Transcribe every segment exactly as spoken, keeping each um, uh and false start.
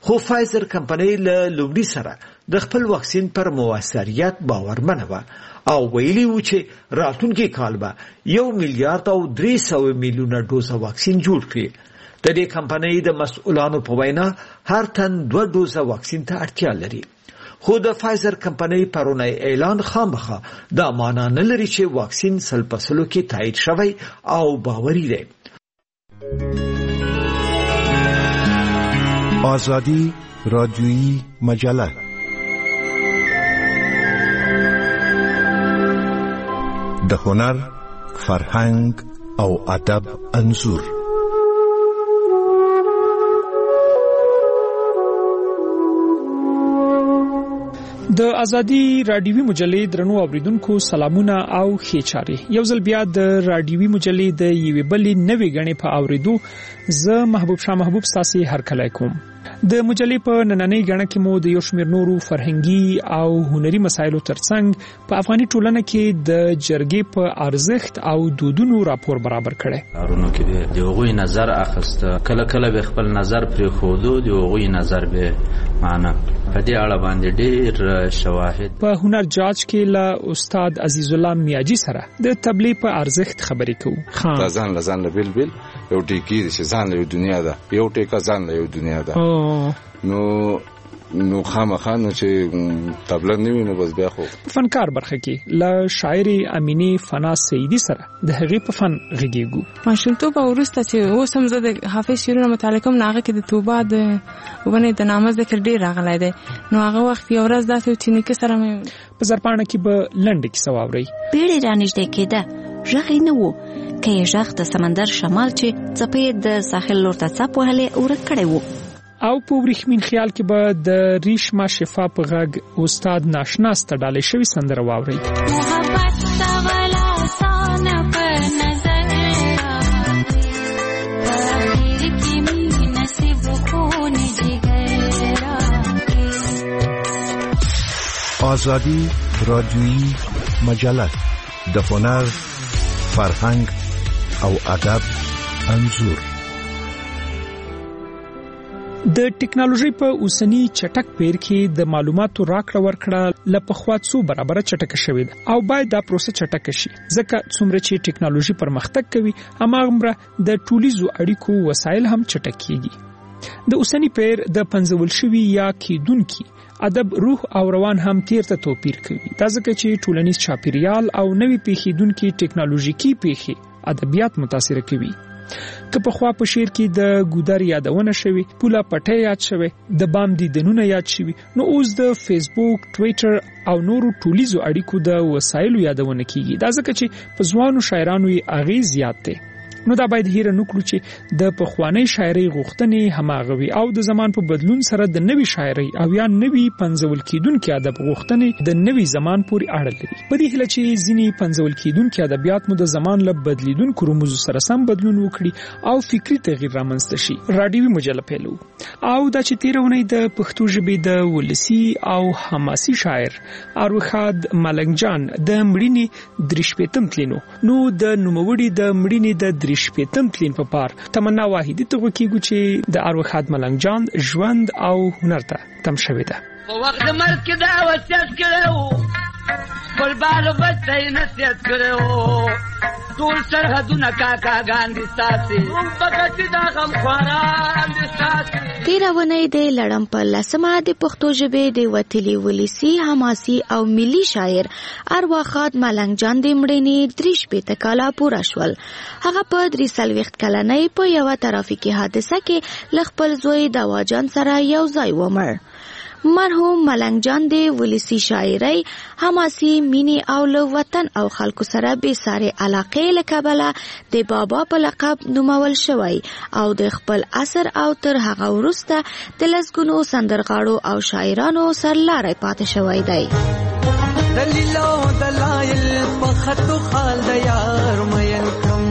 خو فایزر کمپنۍ له لومړي سره د خپل واکسین پر موثریت باورمنه وه او ویلي وو چې راتلونکي کال به یو میلیارد او درې سوه میلیونه ډوزه واکسین جوړ کړي. د دې کمپنۍ د مسؤلانو په وینا هر تن دوه ډوزه واکسین ته اړتیا لري. خو د فایزر کمپنۍ پرونی اعلان خامخا دا معنا نه لري چې واکسین سل په سلو کې تایید شوی او باوري دی. آزادی رادیویی مجله د هنر، فرهنګ او ادب انځور. د ازادي رادیوي مجلې درنو اوریدونکو سلامونه او ښه چاري. یو ځل بیا د رادیوي مجلې د یوې بلې نوې غنې په اوریدو زه محبوب شاه محبوب تاسو هر کله کوم. د مجلې په نننۍ غنه کې مو د یو شمېر نورو فرهنګي او هنري مسایلو ترڅنګ په افغاني ټولنه کې د جرګې په ارزښت او دودونو راپور برابر کړي. ارونو کې د هغوی نظر اخیسته، کله کله به خپل نظر پرې خودو، د هغوی نظر به معنا په دې اړه باندې ډېر شواهد. په هنر جاج کې له استاد عزیز الله میاجي سره د تبلیغ په ارزښت خبرې کوو. ځان لزان له بل بل یو ټیکی چې ځان له دنیا ده، یو ټیکا ځان له دنیا ده. نو نو خامخا نو چې تبلیغ نه ویني بس بیا خو فنکار برخه کې له شاعر امینی فنا سیدی سره د هغې په فن غږیږو. ماشومتوب وروسته چې اوس هم زه د حافظ شعرونه مطالعه کوم، نو هغه کې د توبه د ونه د نامه ذکر ډېر راغلی دی. نو هغه وخت یو ورځ داسې و چې نیکه سره مې په زرپاڼه کې به لنډه کیسه واورئ. بیړۍ رانږدې کېده، غږ یې نه و که یې غږ د سمندر شمال چې څپې د ساحل لور ته څپ وهلې ورک کړی و. او په ورېښمین خیال کې به د ریشما شفا په غږ استاد ناشناس ته ډالۍ شوې سندره واورئ. محبت سوالا سانه په نظر راغی کی می نصیب خون جگر. آزادی رادیویی مجله د هنر، فرهنګ او ادب انځور. د ټکنالوژي په اوسنی چټک پیر کې د معلوماتو راکړه ورکړه له پخوا څو برابر چټک شوې ده او باید دا پروسه چټک شي، ځکه څومره چې ټکنالوژي پرمختګ کوي هماغومره د ټولیزو اړیکو وسایل هم چټک کیږي. د اوسنی پیر د پنځول شوی یا کیدونکي ادب روح او روان هم تیر ته توپیر کوي. دا ځکه چې ټولنیز چاپیریال او نوې پیښیدونکي ټکنالوژیکي پیښې ادبیات متاثر کوي. که په خوا په شعر کې د ګودر یادونه شوي، پوله پټه یاد شوي، د بام دیدنونه یاد شوي، نو اوس د فیسبوک، ټویټر او نورو ټولیزو اړیکو د وسایلو یادونه کیږي. دا ځکه چې په ځوانو شاعرانو یې اغیز زیات دی. نو دا باید هیره نکړو چې د پخوانی شاعرۍ غوښتنې هماغه وي او د زمان په بدلون سره د نوي شاعرۍ او یا نوي پنځول کیدونکو ادب غوښتنې د نوي زمان پورې اړه لري. په دې هیله چې ځینې پنځول کیدونکو ادبیات مو د زمان له بدلیدونکو رموزو سره سم بدلون وکړي او فکری تغییر رامنځته شي. رادیوي مجله پیلو او دا چې تیرونه د پښتو ژبې د ولسی او حماسي شاعر اروخاد ملنګ جان د مړینې درشپېتم تلینو نو د نوموړي د مړینې د شپېتم تلین په پار تمنا واحدی ته وکیږي چې د اروخاد ملنګ جان ژوند او هنر ته تم شوی ده. په وخت مرګ کې دا وصیت کړو، بل بال بچي نصیحت کړو، ټول سرحدونه کاکاګان دي ساتي، هم پکې دا غم خواران دي ساتي. تیرونه د لړم په لسمه د پښتو ژبې د وتلی ولسی حماسي او ملي شاعر اروخاد ملنګ جان د مړینې درې شپېته کاله پوره شول. هغه په درې څلوېښت کلنۍ په یوه ترافیکي حادثه کې له خپل زوی دواجان سره یو ځای ومړ. مرحوم ملنګ جان د ولسی شاعرۍ، حماسي، مینې او له وطن او خلکو سره بې سارې علاقې له کبله د بابا په لقب نومول شوی او د خپل عصر او تر هغه وروسته د لسګونو سندرغاړو او شاعرانو سرلاری پاتې شوی دی. دلیل او دلایل په خطو خال د یار مین کم،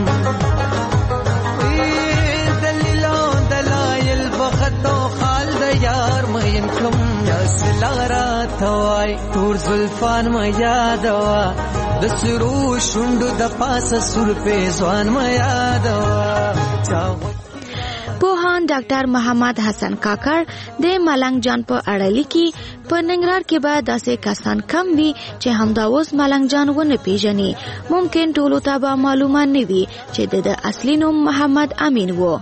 دلیل او دلایل په خطو خال د یار مین کم، لارا توای تور زلفان ما یادوا، د سرو شوندو د پاسه سر په ځوان ما یادوا. پوهان ډاکټر محمد حسن کاکړ د ملنګ جان په اړه لیکي په ننګرهار کې به داسې کسان کم وي چې همدا اوس ملنګ جان ونه پیژني. ممکن ټولو ته به معلومه نه وي چې د اصلي نوم محمد امین و.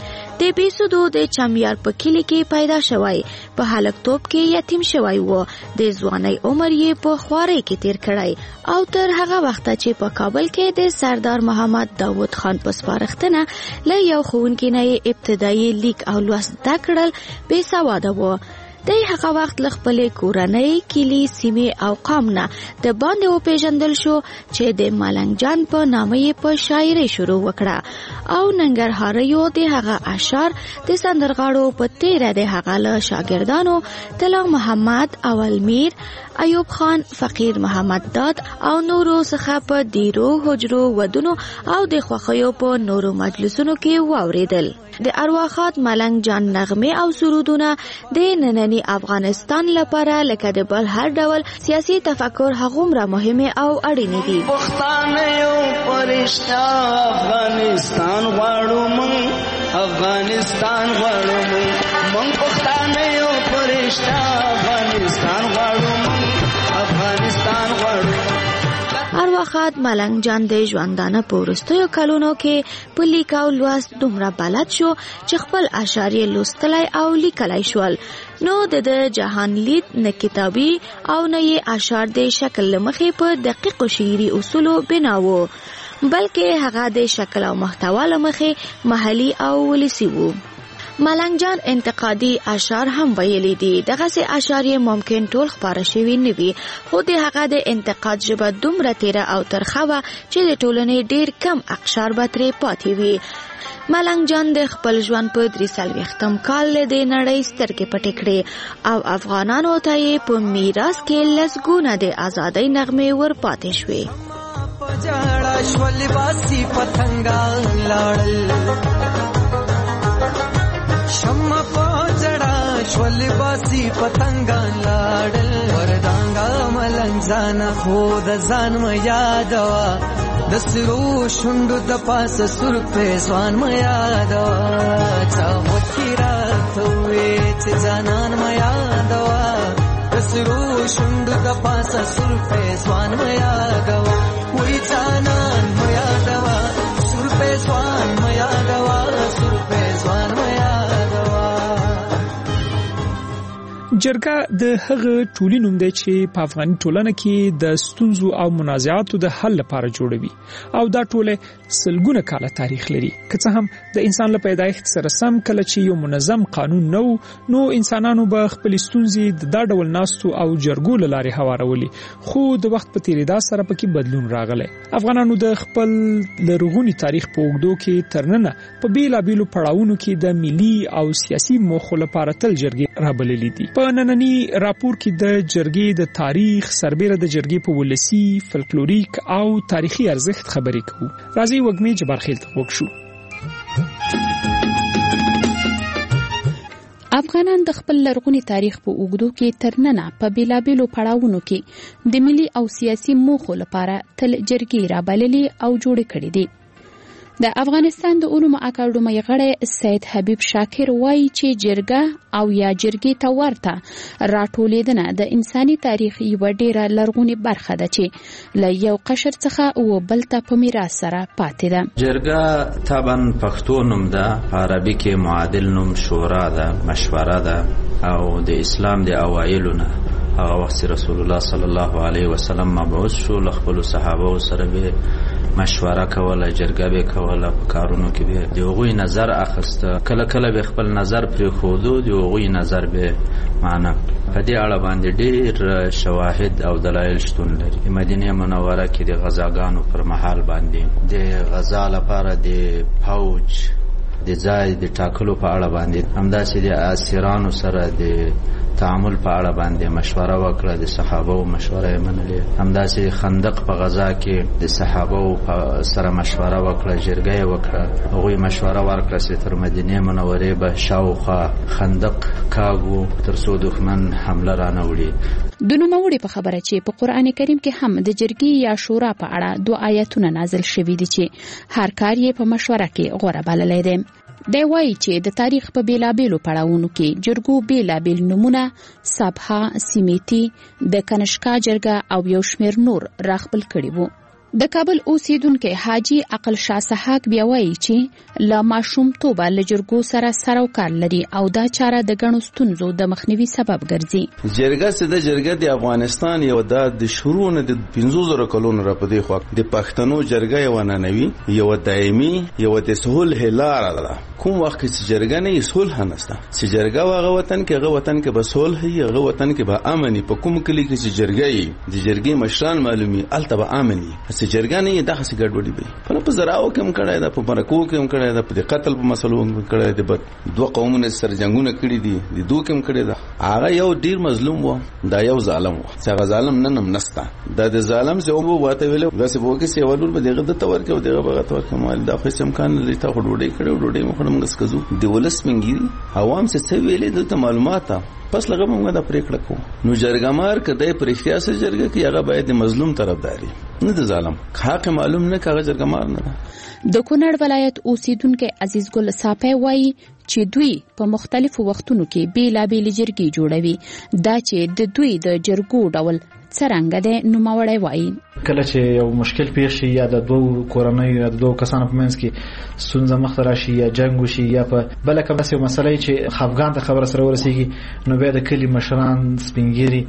د بیسودو د چمیار په کلی کې پیدا شوی. په هلکتوب کې یتیم شوی و. د ځوانۍ عمر یې په خوارۍ کې تیر کړی او تر هغه وخته چې په کابل کې د سردار محمد داود خان په سپارښتنه له یو ښوونکي نه یې ابتدایي لیک او لوست زده کړل بې سواده و. د هغه وخت له خپلې کورنۍ کلي سیمې او قام نه د باندې وپېژندل شو چې د ملنګ جان په نامه یې په شاعرۍ شروع وکړه او ننګرهاریو د هغه اشعار د سندرغاړو په تیره د هغه له شاګردانو طلا محمد، اول میر، ایوب خان، فقیر محمد داد او نورو څخه په دیرو حجرو ودونو او د خوښیو په نورو مجلسونو کې واوریدل. د ارواښاد ملنګ جان نغمې او سرودونه د ننني افغانستان لپاره لکه د بل هر ډول سیاسي تفکر هغومره مهمه او اړینې دي. پښتانه یو پرشتہ افغانستان غواړو مونږ، افغانستان غواړو مونږ، مونږ پښتانه یو پرشتہ افغانستان غواړو مونږ، افغانستان غواړو. ارواښاد ملنګ جان د ژوندانه په وروستیو کلونو کې په لیک او لوست دومره بلد شو چې خپل اشعار یې لوستلی او لیکلی شول. نو د جهان لید نه کتابي او نه یې اشعار د شکل له مخې په دقیقو شعري اصولو بنا وو، بلکې هغه د شکل او محتوا له مخې محلي او ولسي وو. ملنګ جان انتقادي اشعار هم ویلي دي. دغسې اشعار یې ممکن ټول خپاره شوي نه وي، خو د هغه د انتقاد ژبه دومره تیره او ترخه وه چې د ټولنې ډیر کم اقشار به ترې پاتې وي. ملنګ جان د خپل ژوند په درې څلوېښتم کال د نړۍ سترګې پټې کړې او افغانانو ته یې په میراث کې لسګونه د ازادۍ نغمې ور پاتې شوې. شمع پوچڑا شول باسی پتنگان لاړل وردانګا ملنګ ځان خود ځان م یادوا د سرو شوندو د پاس سر په ځوان م یادوا چا وکیرا ته چې ځانان م یادوا د سرو شوندو د پاس سر په ځوان م یادوا وای ځانان م یادوا سر په ځوان م یادوا سر په ځوان م جرګه د هغه ټولي نوم دی چې په افغاني ټولنه کې د ستونزو او منازعاتو د حل لپاره جوړوي او دا ټوله سلګونه کاله تاریخ لري. که څه هم د انسان له پیدایښت سره سم کله چې یو منظم قانون نو نو انسانانو به خپل ستونزې د دا ډول ناستو او جرګو له لارې هوارولي، خو د وخت په تیریدا سره پکې بدلون راغلی. افغانانو د خپل لرغوني تاریخ په اوږدو کې ترننه په بیلابیلو پړاوونو کې د ملي او سیاسي موخو لپاره تل جرګې رابللې دي. په ننني راپور کې د جرګې د تاریخ سربېره د جرګې په ولسی، فلکلوریک او تاریخي ارزښت خبرې کوو. راځي وګمې جبارخیل ته وکشو. افغانان د خپل لرغوني تاریخ په اوږدو کې ترننه په بیلابیلو پړاوونو کې د ملي او سیاسي موخو لپاره تل جرګې رابللې او جوړې کړې دي. د افغانستان د علومو اکاډمۍ غړی سید حبیب شاکر وایي چې جرګه او یا جرګې ته ورته راټولېدنه د انساني تاریخ یوه ډېره لرغونې برخه ده چې له یو قشر څخه و بل ته په میراث سره پاتې ده. جرګه طبعا پښتو نوم ده، په عربي کې معادل نوم شورا ده، مشوره ده او د اسلام د اوایلو نه هغه وخت رسول الله صلی الله علیه وسلم مبعوث شو، له خپلو صحابو سره به مشوره کوله، جرګه به کوله، په کارونو کې به د هغوی نظر اخیسته، کله کله به خپل نظر پرېښودو، د هغوی نظر به معنا. په دې اړه باندې ډېر شواهد او دلایل شتون لري. مدینه منوره کې د غزاګانو پر مهال باندې د غزا لپاره د فوج د ځای د ټاکلو په اړه باندې، همداسې د اسیرانو سره د تعامل په اړه باندې مشوره وکړه، د صحابه مشوره یې منلې. همداسې خندق په غزا کې د صحابه سره مشوره وکړه، جرګه یې وکړه، هغوی مشوره ورکړه چې تر مدینې منورې به شاوخوا خندق کاږو تر څو دښمن حمله رانه وړي. د نوموړي په خبره چې په قرآن کریم کې هم د جرګې یا شورا په اړه دوه آیتونه نازل شوي دي چې هر کار یې په مشوره کې غوره بللی دی. دی وایي چې د تاریخ په بیلابیلو پړاوونو کې جرګو بیلابیل نمونه سابها، سیمیتی، د کنشکا جرګه او یو شمېر نور راخپل کړي وو. د کابل اوسیدونکو حاجی عقل شاه سحاق بیا وایي چې له ماشومتوبه له جرګو سره سره کار لري او دا چاره د ګڼو ستونزو د مخنیوي سبب ګرځي. جرګه چې د جرګه د افغانستان یو د شروع نه د پنځه زره کلونو را پدې خو د پښتنو جرګه یو ننوي یو دایمي یو د سهول هلار ده. کوم وخت چې جرګه نه یسول هنسته چې جرګه واغه وطن کې هغه وطن کې بسول هي هغه وطن کې به امني په کوم کلی کې چې جرګه یې د جرګې مشران معلومي الته به امني چې جرګه نه دغه څه ګډوډي به په زراو کې هم کړای دا په مرکو کې هم کړای دا په قتل په مسلو هم کړای دی. په دوه قومونو سره جنگونه کړی دي د دوه کې هم کړی دا. هغه یو ډیر مظلوم و دا یو ظالم و چې هغه ظالم نن هم نسته دا د ظالم څه وو واته ویل غسه وو کې سی ولور به دغه د تور کې او دغه بغت ور کمال دا خو امکان لري ته وډوډي کړو وډوډي مخړم غس کزو د ولس منګيري عوام څه ویلې د معلومات پس لغه موږ دا پریکړه کوو. نو جرګمار کده پرختیا سره جرګه کې هغه باید د مظلوم طرفداري نه د ظالم حق معلوم نه کاغه جرګمار نه. د کونړ ولایت اوسیدونکو عزیز ګل صافی وایي چې دوی په مختلفو وختونو کې بیلابیل جرګې جوړوي. دا چې د دوی د جرګو ډول څرنګه ده نو ماوړی وایي کله چې یو مشکل پیښ شي یا د دوه کورنۍ یا د دوه کسانو په منځ کې ستونزه مخ ته راشي یا جنگ وشي یا په بل کوم څه مسلې چې خفګان ته خبره سره ورسیږي نو بیا د کلی مشران سپینګيري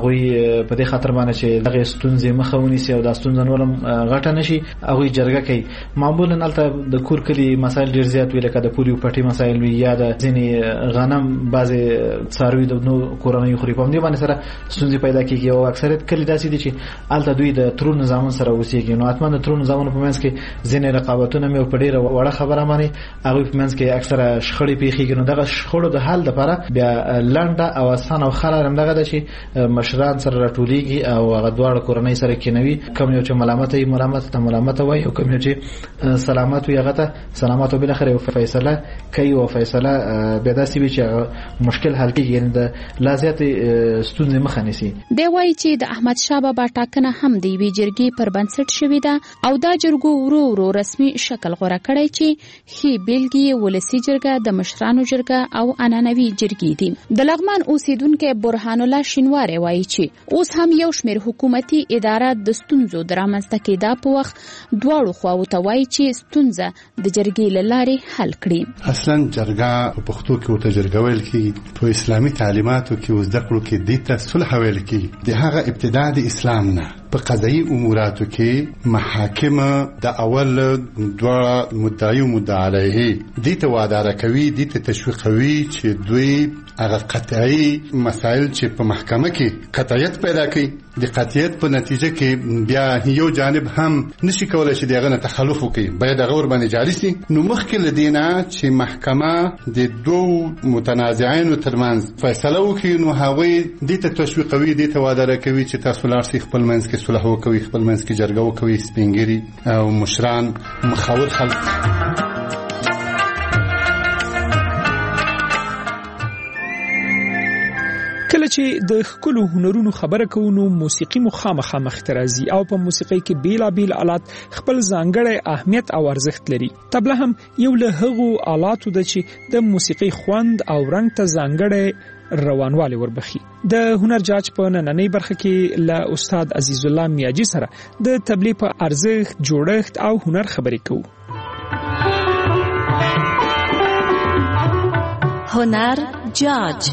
هغه په دې خاطر باندې چې دغه ستونزې مخاوني سي او د ستونزې نورم غټه نشي هغه جرګه کوي. معمولا البته د کور کلی مسایل ډیر زیات وي لکه د پولیو پټي مسایل وي یا د ځینې غنم بعضي څاروي د نو کورنۍ خوري په دې باندې سره ستونزې پیدا کیږي او اکثریت کلی داسې دي چې البته دوی د ترون نظامون سره اوسېږي. نو اتمن د ترون نظامونو په منځ کې ځینې رقابتونه مې په ډیره وړه خبره مانی هغه په منځ کې اکثره شخړې پیښیږي. نو دغه شخړو د حل لپاره بیا لنډه او اسانه او خلل هم دغه د شي مشران سره راټولېږي او هغه دواړه کورنۍ سره کېنوي کوم یو چې ملامت ای ملامت ته ملامت وای او کوم یو چې سلامت وي هغه ته سلامت او بل اخر فیصله کوي او فیصله بیا داسې وي چې مشکل حل کیږي. یعنی د لازمات ستونزې مخه نیسي. دی وایي چې د احمد شاه بابا ټاکنه هم دی وی جرګې پر بنسټ شوې ده او دا جرګو ورو ورو رسمي شکل غوړه کړی چې هی بیلګي ولسی جرګه د مشرانو جرګه او عنعنوي جرګې دي. د لغمان اوسیدونکو برهان الله شینواری وایي چې اوس هم یو شمېر حکومتي ادارات د ستونزو درامسته کېدا په وخت دواړو خواو ته وایي چې ستونزه د جرګې له لارې حل کړي. اصلا جرګه په پښتو کې ورته جرګه ویل کېږي. په اسلامي تعلیماتو کې زده کړو کې دې ته صلح ویل کېږي. د هغه ابتدا د اسلام نه په قضایي اموراتو کې محاکم د اول دوه مدعي او مدعي علیه دې ته وادار کوي دې ته تشویقوي چې دوی هغه قطعي مسائل چې په محکمه کې قطعیت پیدا کوي. د قطعیت په نتیجه کې بیا یو جانب هم نشي کولای چې دغه نه تخلف وکړي باید هغه ور باندې جاري شي. نو مخکې لدینا چې محکمه د دوه متنازعين ترمنځ فیصله وکړي نو هغه دې ته تشویقوي دې ته وادار کوي چې تاسو لار شي خپل منځ کې صلح وکوي خپل منځ کې جرګه وکوي سپینګيري او مشران مخاور خلک. کله چې د خپل هنرونو خبره کوو نو موسیقي مخامخه مخترازي او په موسیقي کې بیلابیل آلات خپل ځانګړی اهمیت او ارزښت لري. طبله هم یو له هغو آلاتو ده چې د موسیقي خوند او رنګ ته ځانګړی روانواله وربخي. د هنر جاج په نننۍ برخه کې له استاد عزیز الله میاجی سره د تبلیغ په ارزښت جوړښت او هنر خبرې کوو. هنر جاج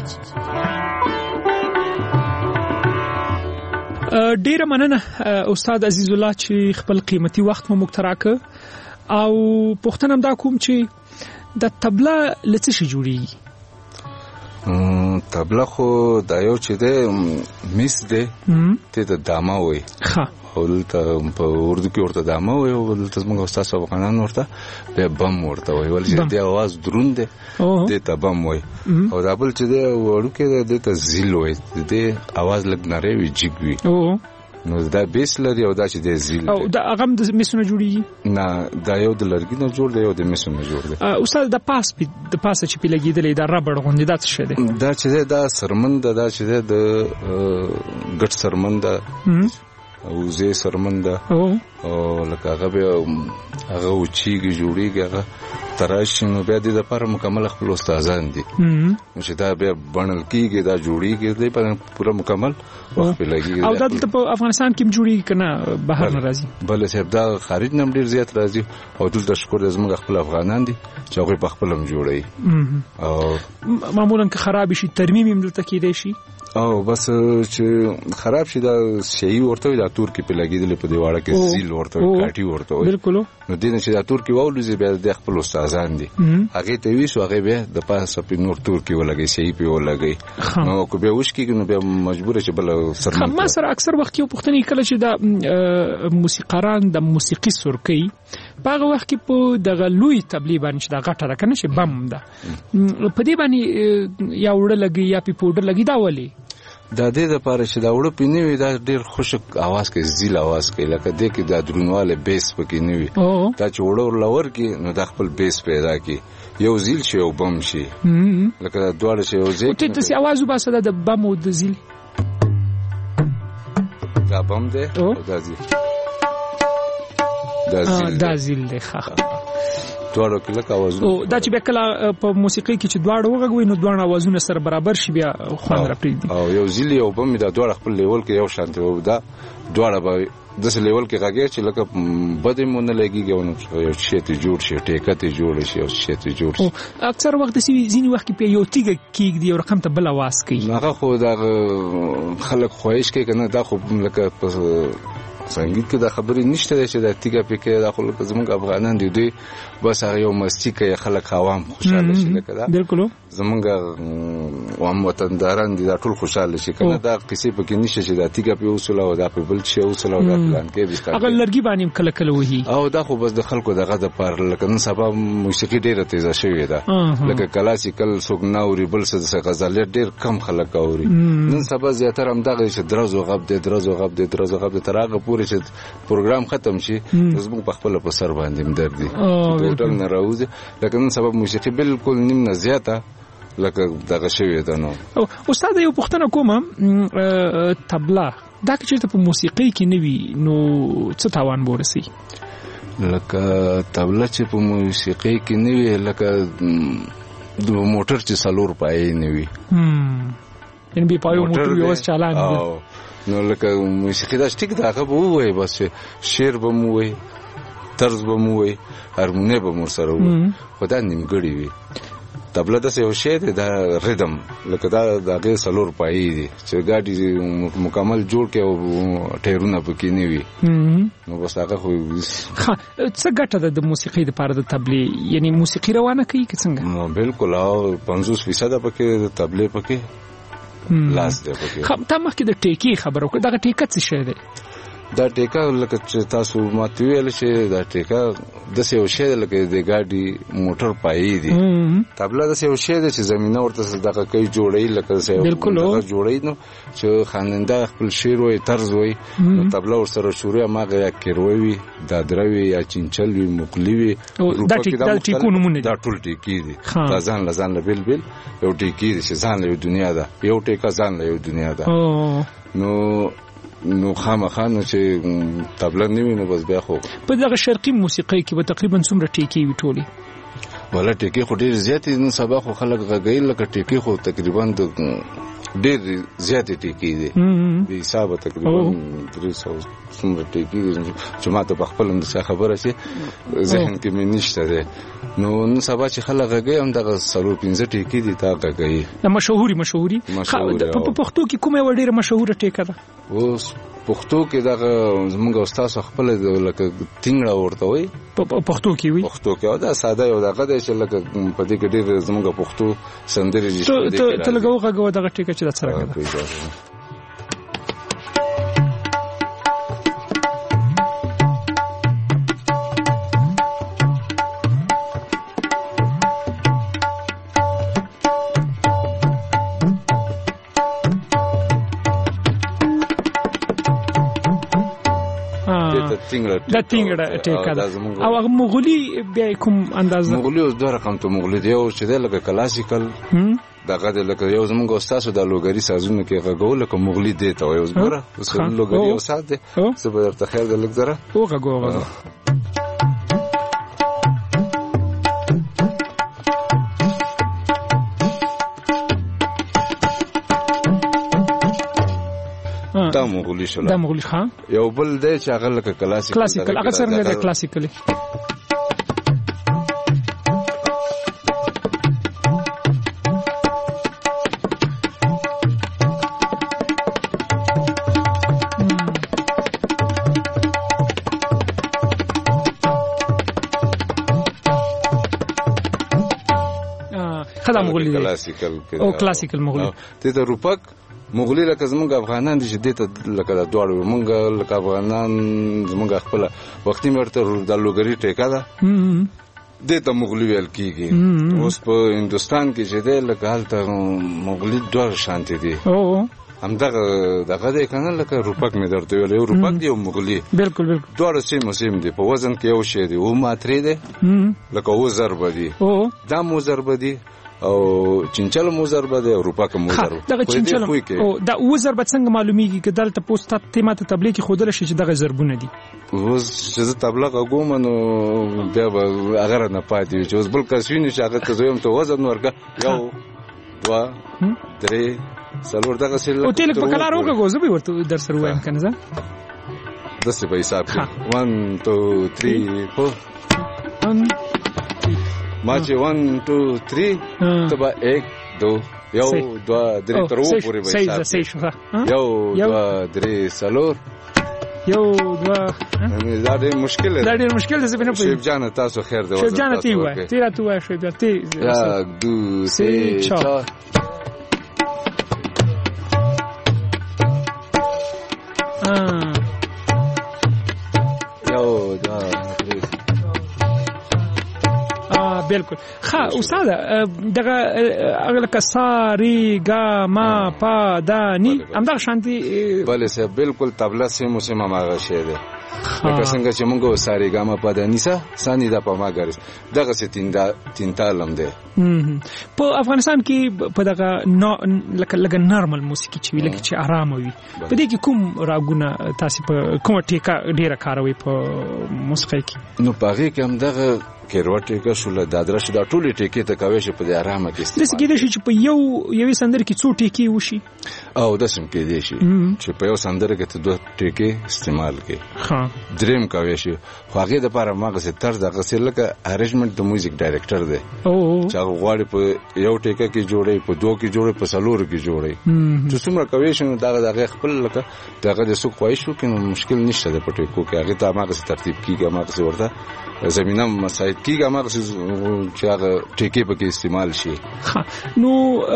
ډیره مننه استاد عزیز الله چې خپل قیمتي وخت مو مقتراکه او پوښتنه هم دا کوم چې د تبله لڅ شي جوړي. تبله خو دا یو چې ده میس ده ته د دامه وي ښه ولته په اردو کې ورته دامه وي او ولته موږ استاد صاحب قانون ورته به بم ورته وي ول چې د आवाज دروند ده د ته بم وي او دا بل چې ده ورو کې د ته زیل وي د आवाज لګ نری وي جګ وي نو دا بیس لري او دا چې د زیل او دا هغه د میسونو جوړیږي نه دا یو د لرګي نه جوړ دی او د میسونو جوړ دی. استاد د پاس د پاسه چې پیلګیدلې دا ربړ غوندې دا څه شي دی؟ دا چې دا سرمند دا چې د ګټ سرمند او زه سرمند او لکه هغه به هغه وچیږي جوړیږي هغه تراشي نو بیا د لپاره مکمل خپل استادان دي چې دا بیا بڼل کیږي دا جوړیږي د په پوره مکمل وخت په لګي او دا په افغانستان کې جوړیږي کنه بهر نه راځي بل څه دا خارج نم ډیر زیات راځي او دلته شکر زموږ خپل افغانان دي چې هغه په خپلم جوړي او معمولا که خراب شي ترمیم هم دلته کېدای شي او بس چې خراب شي دا شی ورته دا تور کې په لګیدل په دیواله کې زیل ورته کاټي ورته بالکل نو دین چې دا تور کې وولې بیا د خپل استادان دي هغه ته وی شو هغه بیا د پاسه په نور تور کې ولګي شی په ولګي نو کو بیا وښ کې نو بیا مجبور چې بل سر ما سره اکثر وخت یو پښتني کله چې دا موسیقاران د موسیقي سرکي باغه وخت کې په دغه لوی تبلیغ باندې دا غټه راکنه چې بم ده په دې باندې یا وړه لګي یا په پودر لګي دا ولي دا دې د پاره چې دا وړه پینې وي دا ډېر خوشک आवाज کوي زیل आवाज کوي لکه دې کې دا درونواله بیس پکې نه وي دا چې وړه لور کې نو د خپل بیس پیدا کی یو زیل شي او بم شي لکه دواړه شي او زیل ته څه आवाज وباسه د بم او د زیل دا بم ده او دا زیل دا زیل دا زیل ده ښه دواړو کې لکه आवाजونه او دا چې بیا کله په موسیقي کې چې دواړه وغږوي نو دواړه आवाजونه سره برابر شي بیا خوند راپریږي او یو زیلی او بم دا دواړه خپل لیول کې یو شانت وو دا دواړه به د څه لیول کې راګي چې لکه بده مونږ لګيږي او یو شی ته جوړ شي ټیکه ته جوړ شي او شی ته جوړ شي اکثر وخت سي ځینی وخت په یو تیګه کېږي یو رقم ته بل आवाज کوي هغه خو دا خلک خوښ کوي کنه دا خو لکه سنگیت کې دا خبرې نشته چې دا تیګه پکې دا خلک زموږ افغانان دي دوی بس هغه یو مستی کوي خلک عوام خوشاله شي لکه دا بالکل زموږ عام وطنداران دي دا ټول خوشاله شي کنه دا کسی پکې نشته چې دا تیګه په وصول او دا په بل شي وصول او دا پلان کې دي هغه لرګي باندې کله کله وਹੀ او دا خو بس د خلکو دغه د پر لکه نن سبا موسیقي ډیره تیزه شوې ده لکه کلاسیکل سوګناوري بل څه غزل ډیر کم خلک اوري نن سبا زیاتره هم دغه چې درزو غب دي درزو غب دي درزو غب دي ترغه پورې چې پروګرام ختم شي زموږ په خپل په سر باندې مدر دي ټول نه راوځي لکه نن سبا موسیقي بالکل نیم نه زیاته لکه دغه شوی ده نو استاد یو پښتنه کومه طبله دا چې په موسیقي کې نوي نو څه تاوان ورسي لکه طبله چې په موسیقي کې نوي لکه د موټر چې سالور پای نوي هم ان به پایو موټر یو چالان نو لکه موسیقي دا ټیک دا هغه وای بس شعر به مو وای طرز به مو وای هارمونی به مو سره وای خدای نیمګړی وي طبله د څه شی دی دا ریدم لکه دا دغه سلور پای دی چې ګاډي مکمل جوړ کې او ټیرونه پکې نه وي نو بس هغه خو څه ګټه د موسیقي لپاره د طبلې یعنی موسیقي روانه کوي که څنګه بالکل او پنځوس فیصد پکې د طبلې پکې لاس دی پکې خو تا مخکې د ټیکي خبرو کړه دا ټیکه څه شی دی دا ټیکا لکه چې تاسو ماته ویل چې دا ټیکا د څه یو شی لکه د ګاډي موټر پای دی طبله د څه یو شی چې زمينه ورته دغه کوي جوړي لکه څه یو جوړي نو چې خاننده خپل شعر وي طرز وي طبله ور سره شروع ماغه یا کیروي دا دروي یا چنچل وي مقلی وي دا ټیکو نمونه دا ټول ټیکی دي ځان لزان له بل بل یو ټیکی دي چې ځان له دنیا ده یو ټیکا ځان له دنیا ده نو نو خامخا نو چې طبله نیوي نو بس بیا خو په دغه شرقي موسیقي کې به تقریبا څومره ټیکي وي ټولي ولا ټیکي خو ډیر زیاتې نن سبا خو خلک غږی لکه ټیکي خو تقریبا د ډیر زیاتې ټیکي دي به حساب تقریبا درې سوه څومره ټیکي دي چې ماته په خپل د خبره شي ذهن کې مې نشته ده نو نن سبا چې خلک غږی هم دغه سلور پنځه ټیکي دي تا غږی د مشهوري مشهوري په پښتو کې کومه وړ مشهوره ټیکه ده اوس پښتو کې دغه زموږ استاد خپل لکه تینګړه ورته وي په پښتو کې وي پښتو کې دا ساده یو دغه د چې لکه په دې کې ډېر زموږ پښتو سندري دي ته ته لګو غږو دغه ټیکه چې د سره دا تینګړه ټیکه ده او هغه مغولي بیا کوم انداز مغولي اوس دوه رقم ته مغولي دی او چې د لکه کلاسیکل دغه د لکه یو زمونږ استاد د لوګری سازونه کې غوول کوم مغلی دی ته یو زبره اوس لوګری یو سات دی زبر ته خیر د لګ زره او غوغه دا مغلی شول دا مغلی خان یو بل دی چې هغه لکه کلاسیک کلاسیکل هغه څنګه دی کلاسیکلی خدا مغلی کلاسیکل او کلاسیکل مغلی ته د روپک مغلی لکه زمونږ افغانان دي چې دته لکه د دوړو مونږ لکه افغانان زمونږ خپل وختي مرته د لوګری ټیکا ده دته مغلی ویل کیږي اوس په هندستان کې چې ده لکه حالت مغلی دوه شانتي دي او هم دغه دغه د کنه لکه روپک مې درته ویل یو روپک دی او مغلی بالکل بالکل دوه سیم سیم دي په وزن کې یو شی دی او ماتري دي لکه و ضرب دي او دا مو ضرب دي او چنچل مو ضرب دي او روپک مو ضرب دغه چنچل او دا و ضرب څنګه معلومیږي چې دلته پوسټ ته ماته تبلیغ خودل شي چې دغه ضربونه دي اوس چې تبلیغ کوم نو بیا به هغه نه پاتې چې اوس بل کس ویني چې هغه ته زویم ته وزن ورګه یو دوا درې څلور دغه سره او تل په کلار وګو زه به ورته در سره وایم کنه زه دسه په حساب کې one two three four ما چې one two three تبا एक दो یو دوا درې تر و پورې به حساب یو دوا درې څلور یو دوا دا ډېر مشکل دی دا ډېر مشکل دی زه نه پوهیږم شیب جان تاسو خیر دی شیب جان تی وای تی را تو وای شیب جان تی یا دو سه چار یو دا بالکل ښه استاد دغه اغله کساری گا ما پا دا نی همدغه شانتي بله سه بالکل طبله سه موسم ما شه ده لکه څنګه چې موږ ساری گا ما پا دا نیسا سانی دا په ما ګرځ دغه سه تیندا تینتالم ده په افغانستان کې په دغه لکه لکه نارمل موسیقي چې وی لکه چې آرام وي په دې کې کوم راګونه تاسو په کومه ټیکا ډیره کاروي په موسیقي کې نو پاره کې هم دغه کیروټه کې شول د درش د ټولې ټیکې ته کوي چې په دې آرامه کې استعمال دي کېږي چې په یو یوې سندره کې څو ټیکې وشي او د سم کې دي شي چې په یو سندره کې ته دوه ټیکې استعمال کې ها دریم کوي شي خو هغه د لپاره ماغه طرز د غسل لکه ارینجمنت د میوزیک ډایریکټر دی او چې هغه غواړي په یو ټیکه کې جوړي په دوه کې جوړي په څلور کې جوړي چې څومره کوي شي دا د خپل لکه دغه د سو خوښ شو کنه مشکل نشته د پټیکو کې هغه ته ماغه ترتیب کیږي ماغه ورته زمينه مساعد کیږي ماغه چې هغه ټیکې په کې استعمال شي نو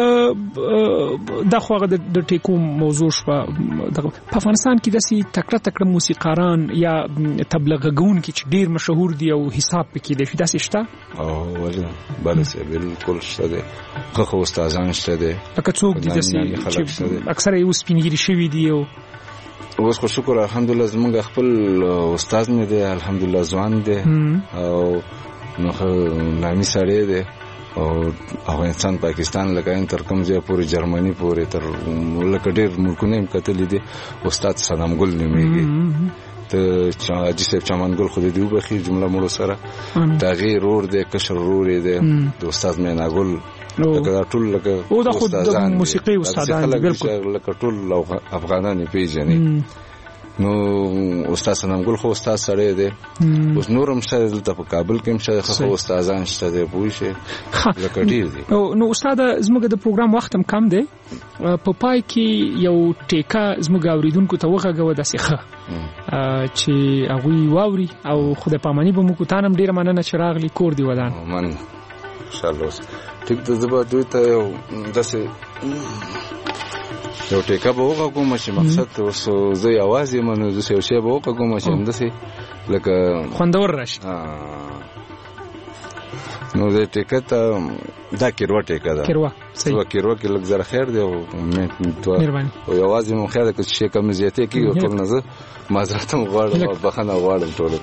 دا خو هغه د ټیکو موضوع شو په افغانستان کې داسي تکړه تکړه موسیقاران یا تبلیغون کې چې ډیر مشهور دي او حساب پکې دي داسي شته او ولا بالکل بالکل شته دي خو استادان شته دي لکه څوک دي چې اکثره یو سپینګری شوی دي او اوس خو شکر الحمدلله زمونږ خپل استاد مې دی الحمدلله ځوان دی او نو نامي سړی دی او افغانستان پاکستان لکه تر کوم ځای پورې جرمني پورې تر لکه ډېر ملکونه هم کتلې دي استاد صدام ګل نومېږي ته چې صاحب چمنګل خو دې وبخي جمله مړو سره دا غیر رور دی کشر رور دی د استاد مینا ګل لکه ټول لکه او د خود د موسیقي استادان بالکل لکه ټول افغانان پیژني نو استاد صدام ګل خو استاد سره دی اوس نورم سره دلته په کابل کې هم شته خو استادان شته دی پوه شي لکه ډیر دي نو استاد زموږ د پروګرام وخت هم کم دی په پای کې یو ټیکا زموږ اوریدونکو ته وغږوه د سیخه چې هغه واوري او خدای پامانی به مو کو تانم ډیر مننه چې راغلی کور دی ودان من ان شاء الله ټیک د زبا دوی ته یو داسې یو ټیکا به وغږوم چې مقصد اوس زه یوازې منو زه یو شی به وغږوم چې همداسې لکه خوندور راشي نو د ټیکا ته دا کیروا ټیکا ده کیروا صحیح کیروا کې لږ زره خیر دی او مهرباني او یوازې مو خیر ده چې شي کم زیاتې کیږي ټول نه زه معذرت هم غواړم او بخښنه غواړم ټول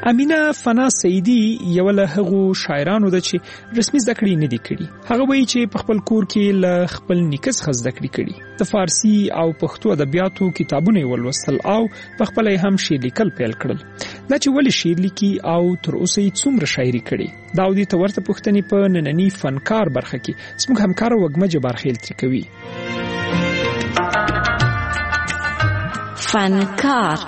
امینه فنا سیدی یو له هغو شاعرانو ده چې رسمي زده کړې نه دي کړي. هغه وایي چې په خپل کور کې له خپل نیکه څخه زده کړې کړي. د فارسي او پښتو ادبیاتو کتابونه یې ولوستل او په خپل یې هم شعر لیکل پیل کړل. دا چې ولې شعر لیکي او تر اوسه یې څومره شاعري کړې، دا ودې ته ورته پوښتنې په ننني فنکار برخه کې زموږ همکار وږمه جبار خیل ترې کوي. فنکار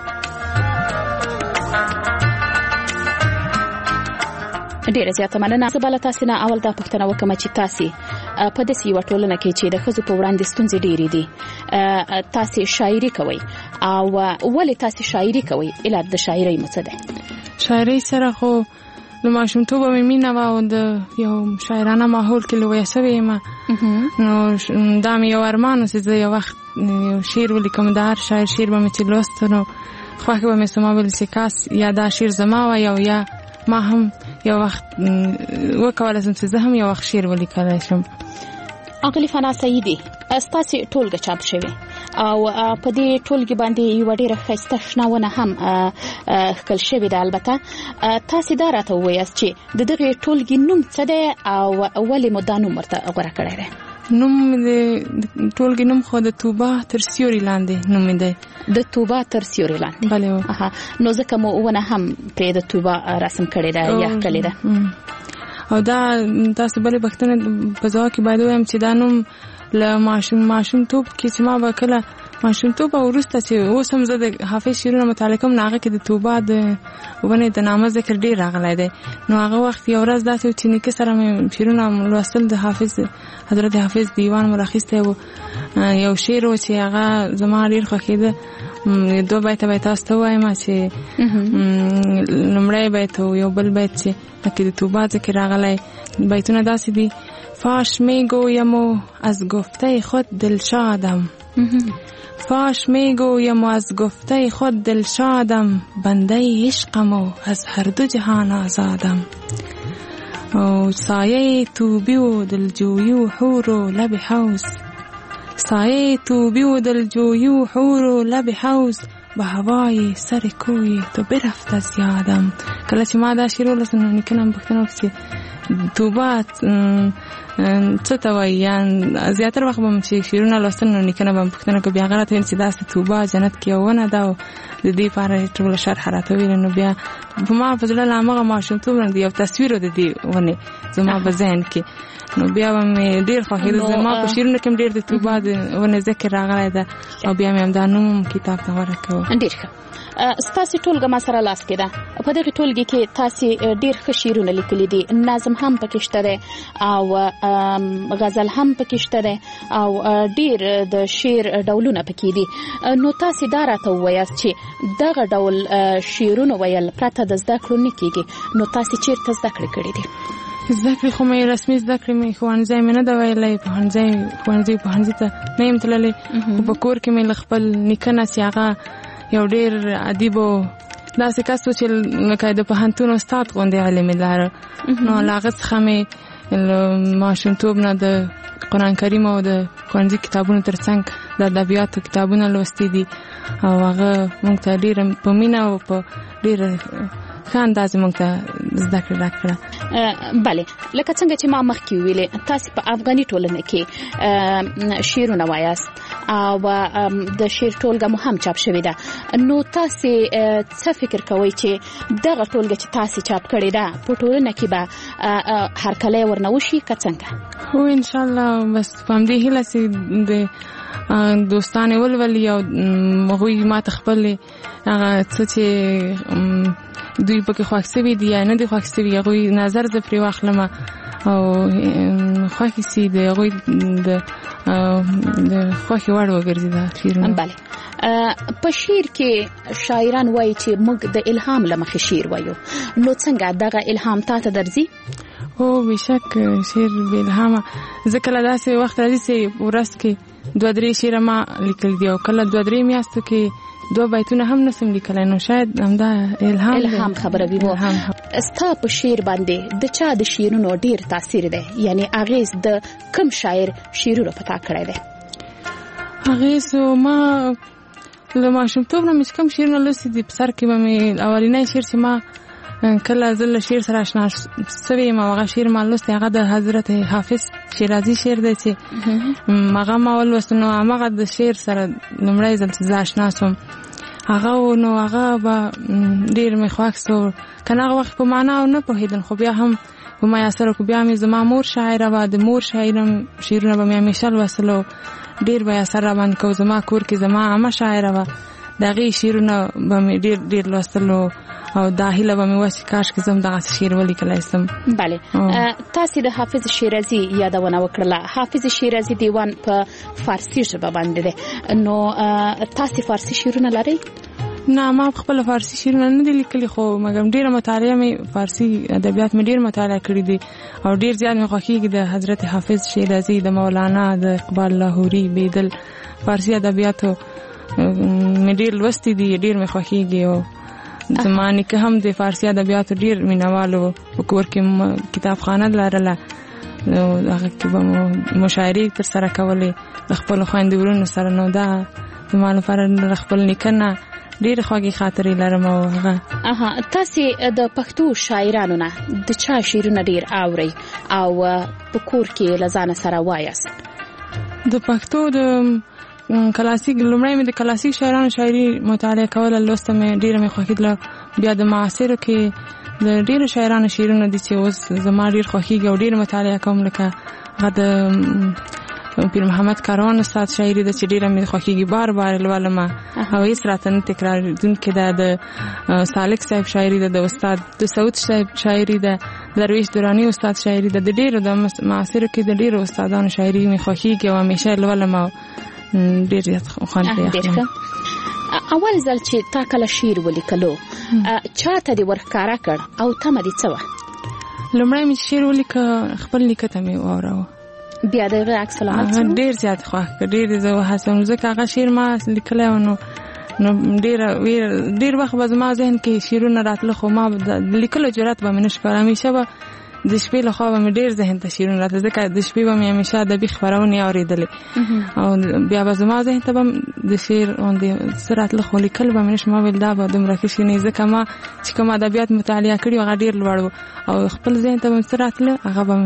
ډیره زیاته مننه. زه بل تاسو نه اول دا پوښتنه وکم چې تاسو په دې یو ټولنه کې چې د ښځو په وړاندې ستونزې ډېرې دي، تاسو شاعري کوي او ولې تاسو شاعري کوي؟ علت د شاعرۍ څه ده؟ شاعرۍ سره خو د ماشومتوب مې مینه وه او د یو شاعرانه ماحول کې لویه سوې یم، نو دا مې یو ارمان و چې زه یو وخت یو شعر ولیکم. د هر شاعر شعر به مې چې لوست نو خوښ به مې سما بل چې کاس یا دا شعر زما وه یا یا ما هم یو وخت وکولای شم چې زه هم یو وخت شعر ولیکلی شم. اغلی فنا سیدی ستاسو ټولګه چاپ شوی او په دې ټولګي باندې یو ډېر ښایسته شناونه هم ښکل شوې ده. البته تاسو دا راته ووایاست چې د دغه ټولګي نوم څه دی او ولې مو دا نوم ورته غوره کړی دی؟ نوم د ټولګي نوم خو د توبه تر سیوري لاندې نوم دی. د توبه تر سیوري لاندې؟ بله. اها، نو ځکه مو ونه هم پرې د توبه رسم کړی ده یا ښکلې ده. او دا تاسو بلې پوښتنه په ځواب کې باید ووایم چې دا نوم له ماشوم ماشومتوب کې چې ما به کله ماشومتوب او وروسته چې اوس هم زه د حافظ شعرونه مطالعه کوم، نو هغه کې د توبه د ونې د نامه ذکر ډېر راغلی دی. نو هغه وخت یو ورځ داسې و چې نیکه سره مې شعرونه لوستل، د حافظ حضرت حافظ دیوان مو راخیستی و. یو شعر و چې هغه زما ډېر خوښېده، دو بیته به تاسو ته ووایم چې لومړی بیت و یو بل بیت چې پکې د توبه ذکر راغلی. بیتونه داسې دي: فاش میگویم و از گفته خود دلشادم، فاش میگویم و از گفته خود دلشادم، بنده عشقم و از هر دو جهان آزادم. و سایه توبی و دلجویی و حور و لب حوض، سایه توبی و دلجویی و حور و لب حوض، به هوای سر کوی تو برفت از یادم. کله چې ما دا شعر ولوست نو نیکه نه مې پوښتنه وکړه چې توبه څه ته وایي، یا زیاتره وخت به م چې شعرونه لوستل نو نیکه نه به مې پوښتنه وکړه، بیا هغه راته ویل چې داسې توبه جنت کې یو ونه ده او د دې لپاره ټوله شرح راته ویله. نو بیا په ما په زړه له همغه ماشومتوب نه یو تصویر و د دې ونې زما په ذهن کې، نو بیا به مې ډېر خوښېده. زما په شعرونو کې هم ډېر د توبه د ونې ذکر راغلی ده او بیا مې همدا نوم کتاب ته غوره کړو. ډېر ښه. ستاسو ټولګه ما سره لاس کې ده. په دغه ټولګي کې تاسو ډېر ښه شعرونه لیکلي دي، نظم هم پکې شته دی او غزل هم پکې شته دی او ډېر د شعر ډولونه پکې دي. نو تاسو دا راته ووایاست چې دغه ډول شعرونه ویل پرته د زده کړو نه کېږي، نو تاسو چېرته زده کړې کړي دي؟ زده کړې خو مې رسمي زده کړې مې ښوونځی مې نه ده ویلی، پوهنځی ښوونځي پوهنځي ته نه یم تللی، خو په کور کې مې له خپل نیکه نه چې هغه یو ډېر ادیب و، داسې کس و چې لکه د پوهنتون استاد غوندې علم یې لاره. نو له هغه څخه مې ماشومتوب نه د قرآن کریم او د ښوونځي کتابونو تر څنګ د ادبیاتو کتابونه لوستي دي او هغه موږ ته ډېره په مینه او په ډېره ښه اندازې موږ ته زده کړه راکړه. بله، لکه څنګه چې ما مخکې ویلې تاسو په افغاني ټولنه کې شعرونه وایاست او د شعر ټولګه مو هم چاپ شوې ده، نو تاسو څه فکر کوئ چې دغه ټولګه چې تاسو چاپ کړې ده په ټولنه کې به هرکلی ورنه وشي که څنګه؟ هو انشاءالله بس په همدې هیله چې د دوستان ولولي او هغوی ما ته خپل هغه څه چې دوی پکې خوښ شوي دي یا نه دي خوښ شوي هغوی نظر زه پرې واخلم او خوښې سي د هغوی د خوښې وړ وګرځي دا شعرونه. بله، په شعر کې شاعران وایي چې موږ د الهام له مخې شعر وایو، نو څنګه دغه الهام تا ته درځي؟ هو بېشک شعر بې الهامه، زه کله داسې وخت راځي چې ورځ کې دوه درې شعره ما لیکل دي او کله دوه درې میاشتو کې دوه بیتونه هم نسم لیکلی، نو شاید همدا الهام الهام خبره وي. ستا په شعر باندې د چا د شعرونو ډېر تاثیر دی، یعنی اغېز د کوم شاعر شعرونو په تا کړی دی؟ اغېز ما له ماشومتوب نه مې کوم شعرونه لوستي دي په سر کې به مې اولنی شعر چې ما کله زه له شعر سره اشنا سوې یم او هغه شعر ما لوستی هغه د حضرت حافظ شیرازي شعر دی چې هغه ما ولوست نو هماغه د شعر سره لومړی ځل چې زه اشنا سوم هغه نو هغه به ډېر مې خوښ سو که نه هغه وخت په معنا او نه پوهېدل خو بیا هم په ما یاسره کو بیا مې زما مور شاعره وه د مور شاعرم شعرونه به مې همیشه لوستل او ډېر به یې اثر راباندې کو زما کور کې زما عمه شاعره وه د هغې شعرونه به مې ډېر ډېر لوستل او دا هیله به مې وه چې کاشکې زه هم دغسې شعر ولیکلی سم. بله تاسې د حافظ شیرازي یادونه وکړله. حافظ شیرازي دیوان په فارسي ژبه باندې دی نو تاسې فارسي شعرونه لرئ؟ نه ما خپل فارسی شعرونه نه دي لیکلي خو مګم ډیره مطالعه مې فارسی ادبیات مې ډیر مطالعه کړی دي او ډیر زیات مې خوښیږي د حضرت حافظ شیرازي د مولانا د اقبال لاهوري بیدل فارسی ادبیاتو مې ډیر لوستي دي ډیر مې خوښیږي او زمانه کې هم د فارسی ادبیاتو ډیر مینوالو په کور کې کتابخانه لرله نو هغه کې به مشاعرې تر سره کولې د خپل خویندو ورونو سره نو دا زما لپاره خپل نیکه ډېر خوږې خاطرې لرم او هغه اها تاسې د پښتو شاعرانو نه د چا شعرونه ډېر اورئ او په کور کې له ځانه سره وایاست؟ د پښتو د کلاسیک لومړی مې د کلاسیک شاعرانو شاعري مطالعه کوله لوسته مې ډېره مې خوښېدله بیا د معاصرو کې د ډېرو شاعرانو شعرونه دي چې اوس زما ډېر خوښېږي او ډېر مطالعه کوم لکه هغه د پیر محمد کاروان استاد شاعري ده چې ډېره مې خوښېږي بار بار لولم او هېڅ راته نه تکرارېدونکې ده د سالک صاحب شاعري ده د استاد د سعود صاحب شاعري ده درویش دراني استاد شاعري ده د ډېرو د معاصرو کې د ډېرو استادانو شاعري مې خوښېږي او همیشه لولم او ډېر زیات خوند پرې اخلم. اول ځل چې تا کله شعر ولیکلو چا ته دې ورښکاره کړ او تمه دې څه وه؟ لومړی مې چې شعر ولیکه خپل نیکه ته مې واوراوه بیا د هغه عکس العمل څه ډېر زیات خوښ کړ ډېر زه وهڅوم ځکه هغه شعر ما لیکلی و نو نو ډېره ډېر وخت به زما ذهن کې شعرونه راتله خو ما د لیکلو جرأت به مې نه شي کړی همیشه به د شپې له خوا به مې ډېر ذهن ته شعرونه راتله ځکه د شپې به مې همیشه ادبي خپرونې اورېدلې او بیا به زما ذهن ته به د شعر باندې څه راتله خو لیکل به مې نه شي ما ویل دا به دومره ښه شي نه ځکه ما چې کوم ادبیات مطالعه کړي هغه ډېر لوړ و او خپل ذهن ته به څه راتله هغه به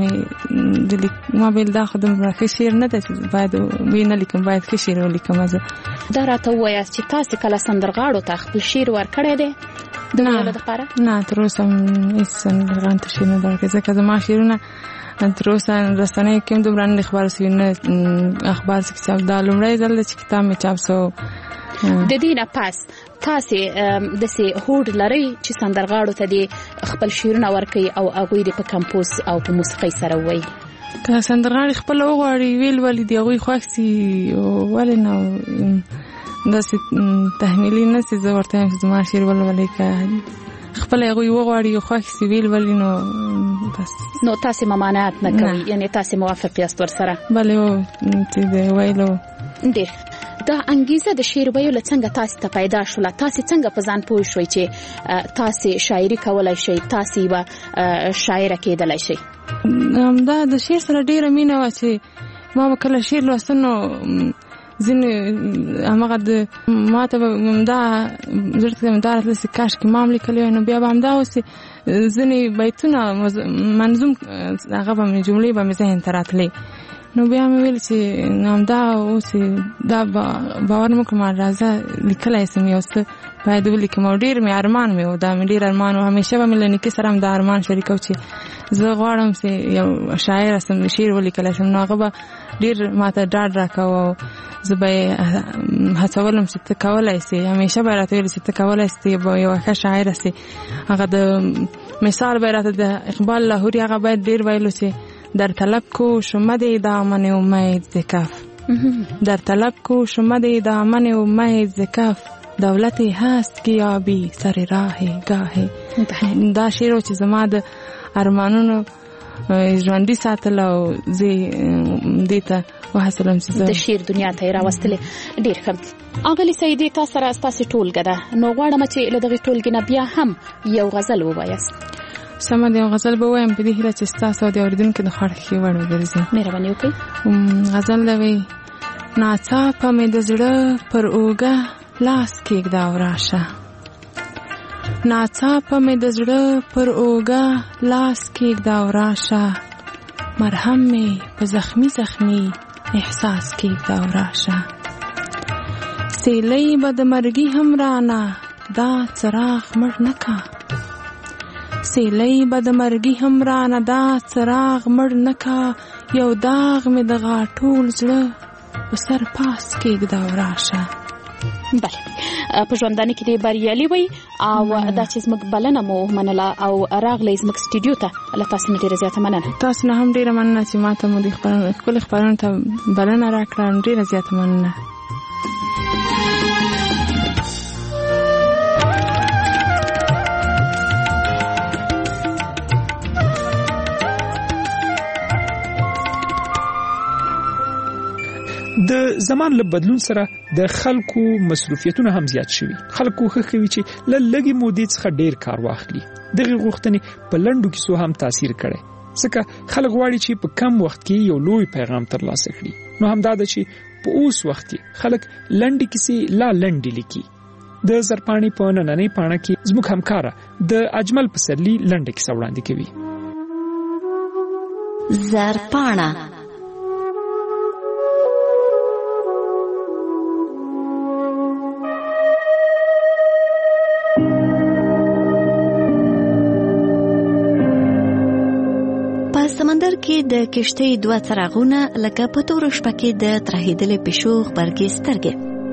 مې ما ویل دا خو دومره ښه شعر نه دی چې باید ویې نه لیکم باید ښه شعر ولیکم زه. دا راته ووایاست چې تاسې کله سندرغاړو ته خپل شعر ورکړی دی د ویلو دپاره؟ نه تر اوسه هېڅ سندرغاړو ته شعر نه دی ورکړی ځکه زما شعرونه تر اوسه رسنیو کې هم دومره نه دي خپاره سوي نه اخبار کې چاپ دا لومړی ځل دی چې کتاب مې چاپ سو. د دې نه پس تاسې داسې هوډ لرئ چې سندرغاړو ته دې خپل شعرونه ورکوي او هغوی دې په کمپوز او په موسیقۍ سره ووایي؟ که سندرغاړي خپله وغواړي ویل ولې د هغوی خوښ سي ولې نه داسې تحمیلي نه سي زه ورته یم چې زما شعر ولولئ که خپله هغوی وغواړي خوښ سي ویل ولې نو بس نو تاسې ممانعت نه کوئ یعنې تاسې موافق یاست ورسره؟ بلې هو چې د ویلو ډېر. دا انګیزه د شعر ویلو څنګه تاسې ته پیدا شوله؟ تاسې څنګه په ځان پوه شوئ چې تاسې شاعري کولی شئ تاسې یوه شاعره کېدلی شئ؟ دا د شعر سره ډېره مینه وه چې ما به کله شعر لوسته نو ځینې هماغه د ما ته به همدا زړه ته همدا راتله چې کاشکې ما هم لیکلی وای نو بیا به همدا اوس ځینې بیتونه منظوم هغه به مې جملې به مې ذهن ته راتلې نو بیا مې ویل چې همدا اوس دا باور مې وکړم راځه لیکلی سم یو څه باید ولیکم او ډېر مې ارمان مې و دا مې ډېر ارمان و همیشه به مې له نیکه سره هم دا ارمان شریکو چې زه غواړم چې یو شاعره سم شعر ولیکلی سم نو هغه به ډېر ما ته ډاډ راکوه او زه به یې هڅولم چې ته کولی سې همیشه به یې راته ویل چې ته کولی سې یوه ښه شاعره سې هغه د مثال به یې راته د اقبال لاهوري هغه باید ډېر ویلو چې در طلب کوش اومده دامن امید ز کف در طلب کوش اومده دامن امید ز کف دولتی هست که یابی سر راه گاهی. دا شعر چې زما د ارمانونو ژوندي ساتل او زه دې ته وهڅولم چې د شعر دنیا ته یې راوستلې. ډېر ښه. اغلې سعیدې تا سره ستاسې ټولګه ده نو غواړم چې له دغې ټولګې نه بیا هم یو غزل ووایاست. سمه ده یو غزل به ووایم په دې هیله چې ستاسو او د اورېدونکو د خوښې وړ وګرځي. مهرباني وکړئ. غزل ده وایي ناڅاپه مې د زړه پر اوږه لاس کېږده او راشه. ناڅاپه مې د زړه پر اوږه لاس کېږده او راشه. مرهم مې په زخمی زخمی احساس کېږده او راشه. سیلۍ به د مرګي هم رانه دا څراغ مړ نه کا. سیلۍ به د مرګي هم رانه دا څراغ مړ نه کا. یو داغ مې د غاټول زړه په سر پاس کېږده او راشه. بله په ژوندانه کې دې بریالي وي او دا چې زموږ بلنه مو منله او راغلی زموږ سټوډیو ته له تاسو نه ډېره زیاته مننه. تاسو نه هم ډېره مننه چې ما ته مو د ښکلې خپرونې ته بلنه راکړه. ډېره زیاته مننه. د زمان له بدلون سره د خلکو مصروفیتونه هم زیات شوي. خلکو خوښ کوي چې له لږې مودې څخه ډېر کار واخلي. دغه غوښتنې په لنډو کیسو هم تاثیر کړی. ځکه خلک غواړي چې په کم وخت کې یو لوی پیغام ترلاسه کړي. نو همدا ده چې په اوس وخت کې خلک لنډې کیسې لا لنډې لیکي. د زرپاڼې په نننۍ پاڼه کې زموږ همکاره د اجمل پسرلي لنډه کیسه وړاندې کوي. زرپاڼه سمندر کې د کشتۍ دوه څراغونه لکه په توره شپه کې د ترهېدلې پیشو غبرګې سترګې.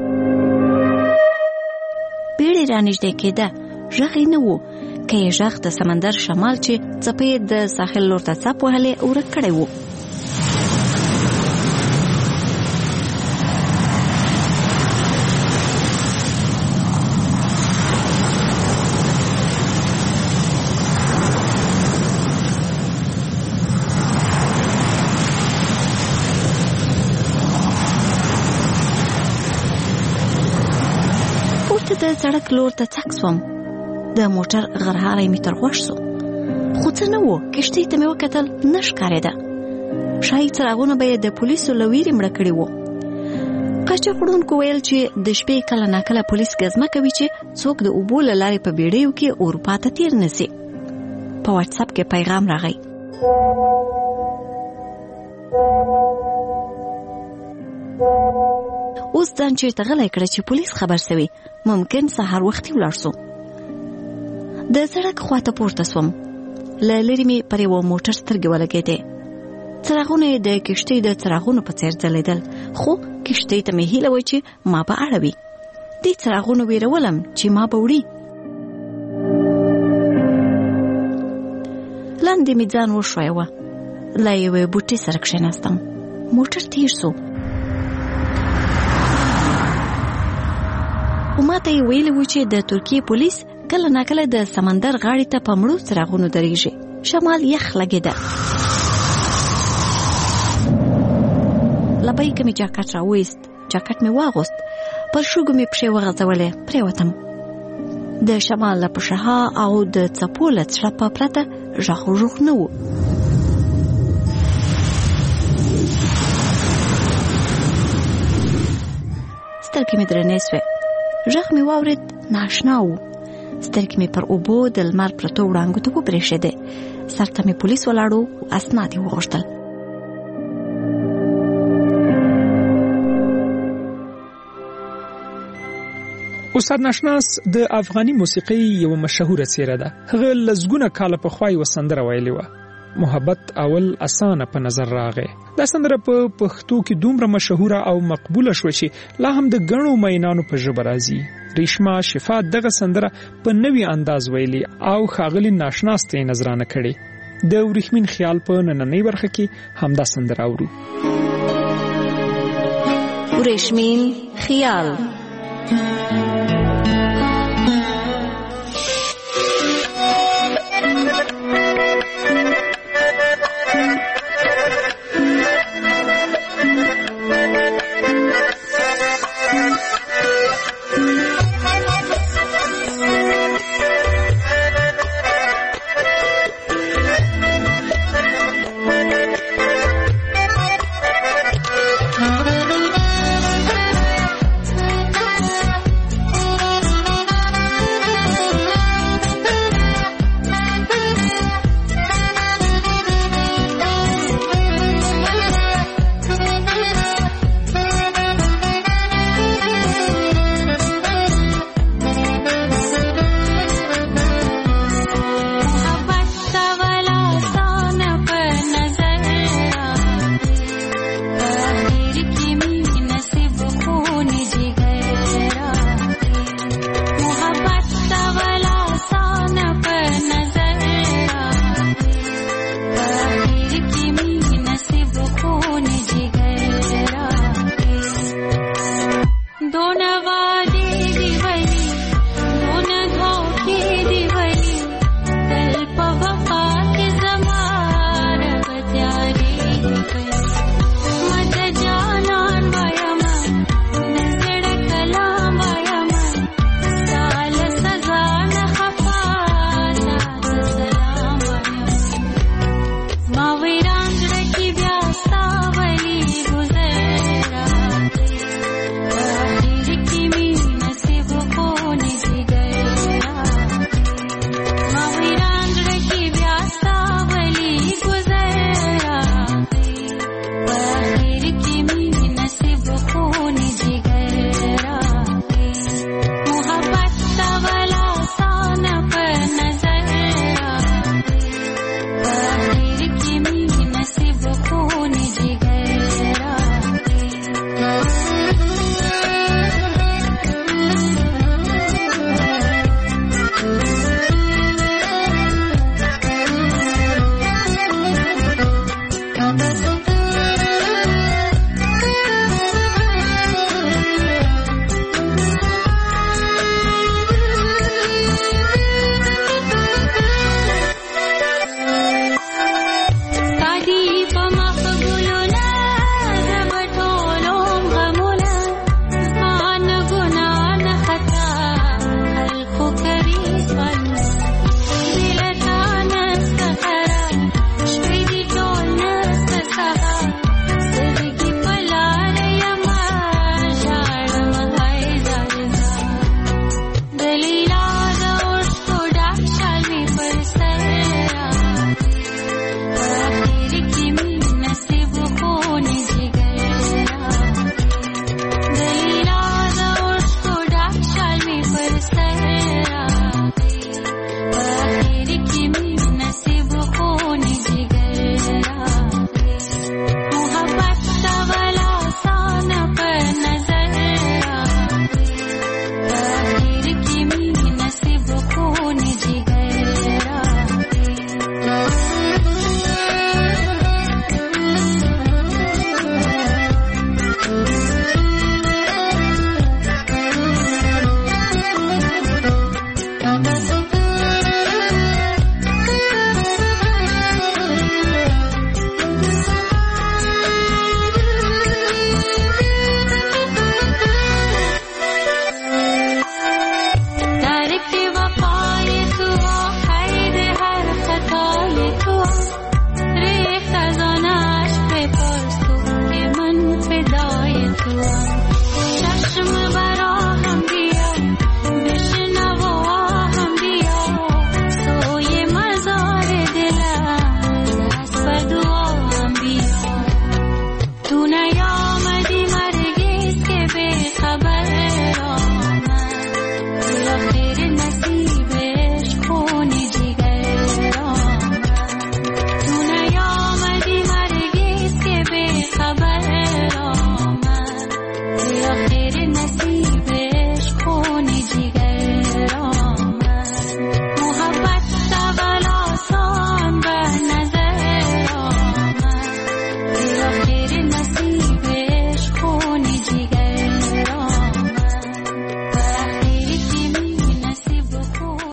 بیړۍ رانږدې کېده. غږ یې نه و که یې غږ د سمندر شمال چې څپې د ساحل لور ته څپ وهلې ورک کړی و. د سړک لور ته څک سوم. د موټر غرهاری مې تر غوږ سو. خو څه نه و. کشتۍ ته مې وکتل نه ښکارېده. ښایي څراغونه به یې د پولیسو له ویرې مړه کړي وو. قاچاق وړونکو ویل چې د شپې کله ناکله پولیس ګزمه کوي چې څوک د اوبو له لارې په بیړیو کې اروپا ته تیر نه سي. په واټساپ کې پیغام راغی. اوس ځان چېرته غلی کړه چې پولیس خبر سوي. ممکن سهار وختي ولاړ سو. د سړک خواته پورته سوم. له لرې مې پر یوه موټر سترګې ولګېدې. څراغونه یې د کشتۍ د څراغونو په څېر ځلېدل. خو کشتۍ ته مې هیله وه چې ما به اړوي. دې څراغونو ویرولم چې ما به وړي. لاندې مې ځان وښویوه. له یوې بوټۍ سره کښېناستم. موټر تېر سو. خو ما ته یې ویلي و چې د ترکیې پولیس کله ناکله د سمندر غاړې ته په مړو څراغونو درېږي. شمال یخ لګېده. له بیکه مې جاکټ راویست. جاکټ مې واغوست. پر شګو مې پښې وغځولې. پرېوتم. د شمال له پشها او د څپو له څړپه پرته غږ وږغ نه و. سترګې مې درنې سوې. غږ مې واورېد. ناشنا و. سترګې مې پر اوبو د لمر پرتو وړانګو ته وبرېښېدې. سر ته مې پولیس ولاړو. اسناد یې وغوښتل. استاد ناشناس د افغاني موسیقۍ یو مشهوره څیره ده. هغه لزګونه کاله پخوا یوه سندره ویلې وه. محبت اول اسانه په نظر راغی. دا سندره په پښتو کې دومره مشهوره او مقبوله شوه چې لا هم د ګڼو مینانو په ژبه راځي. ریشما شفاعت دغه سندره په نوي انداز ویلي او ښاغلي ناشناس ته یې نظرانه کړې. د وریښمین خیال په نننۍ برخه کې همدا سندره اورو. وریښمین خیال